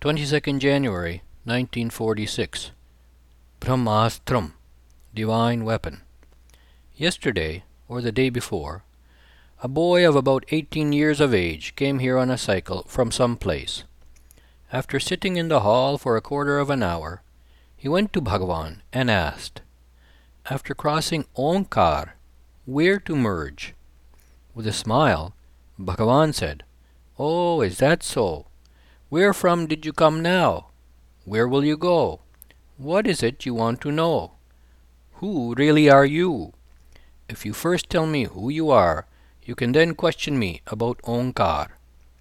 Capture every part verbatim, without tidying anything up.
twenty-second January nineteen forty-six. Brahmastram, Divine Weapon. Yesterday, or the day before, a boy of about eighteen years of age came here on a cycle from some place. After sitting in the hall for a quarter of an hour, he went to Bhagavan and asked, after crossing Omkar, where to merge. With a smile, Bhagavan said, "Oh, is that so? Where from did you come now? Where will you go? What is it you want to know? Who really are you? If you first tell me who you are, you can then question me about Omkar."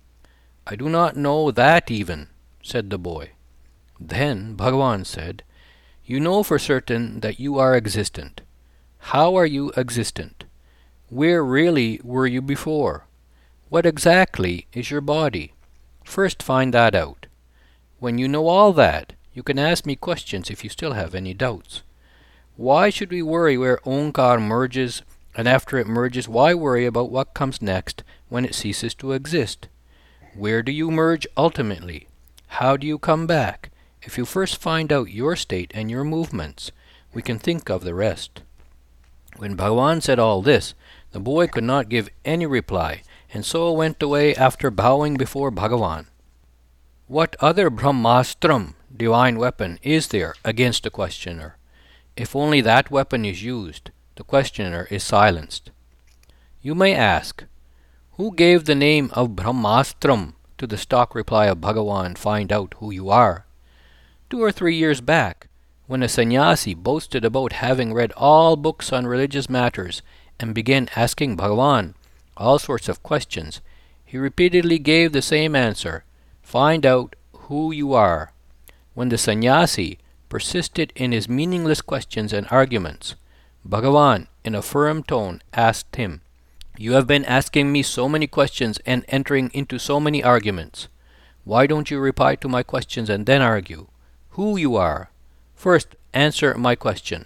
"I do not know that even," said the boy. Then Bhagavan said, "You know for certain that you are existent. How are you existent? Where really were you before? What exactly is your body? First find that out. When you know all that, you can ask me questions if you still have any doubts. Why should we worry where Omkar merges, and after it merges, why worry about what comes next when it ceases to exist? Where do you merge ultimately? How do you come back? If you first find out your state and your movements, we can think of the rest." When Bhagavan said all this, the boy could not give any reply, and so went away after bowing before Bhagavan. What other Brahmastram, divine weapon, is there against the questioner? If only that weapon is used, the questioner is silenced. You may ask, who gave the name of Brahmastram to the stock reply of Bhagavan, "Find out who you are"? Two or three years back, when a sannyasi boasted about having read all books on religious matters and began asking Bhagavan all sorts of questions, he repeatedly gave the same answer, "Find out who you are." When the sannyasi persisted in his meaningless questions and arguments, Bhagavan, in a firm tone, asked him, "You have been asking me so many questions and entering into so many arguments. Why don't you reply to my questions and then argue? Who you are? First answer my question.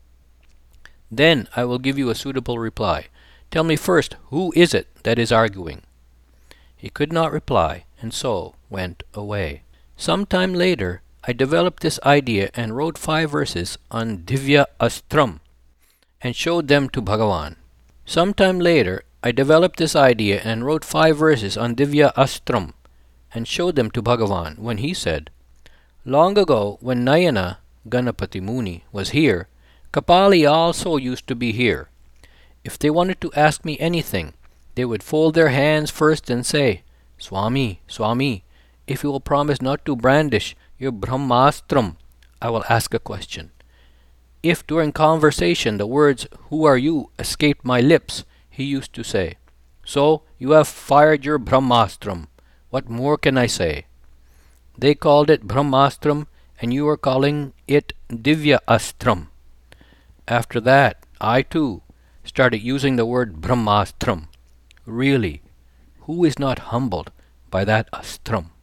Then I will give you a suitable reply. Tell me first, who is it that is arguing?" He could not reply, and so went away. Some time later, I developed this idea and wrote five verses on Divya Astram and showed them to Bhagavan. Some time later, I developed this idea and wrote five verses on Divya Astram and showed them to Bhagavan when he said, "Long ago, when Nayana, Ganapati Muni, was here, Kapali also used to be here. If they wanted to ask me anything, they would fold their hands first and say, 'Swami, Swami, if you will promise not to brandish your Brahmastram, I will ask a question.' If during conversation the words, 'Who are you?' escaped my lips, he used to say, 'So you have fired your Brahmastram. What more can I say?' They called it Brahmastram, and you are calling it Divya Astram. After that, I too started using the word Brahmastram. Really, who is not humbled by that Astram?"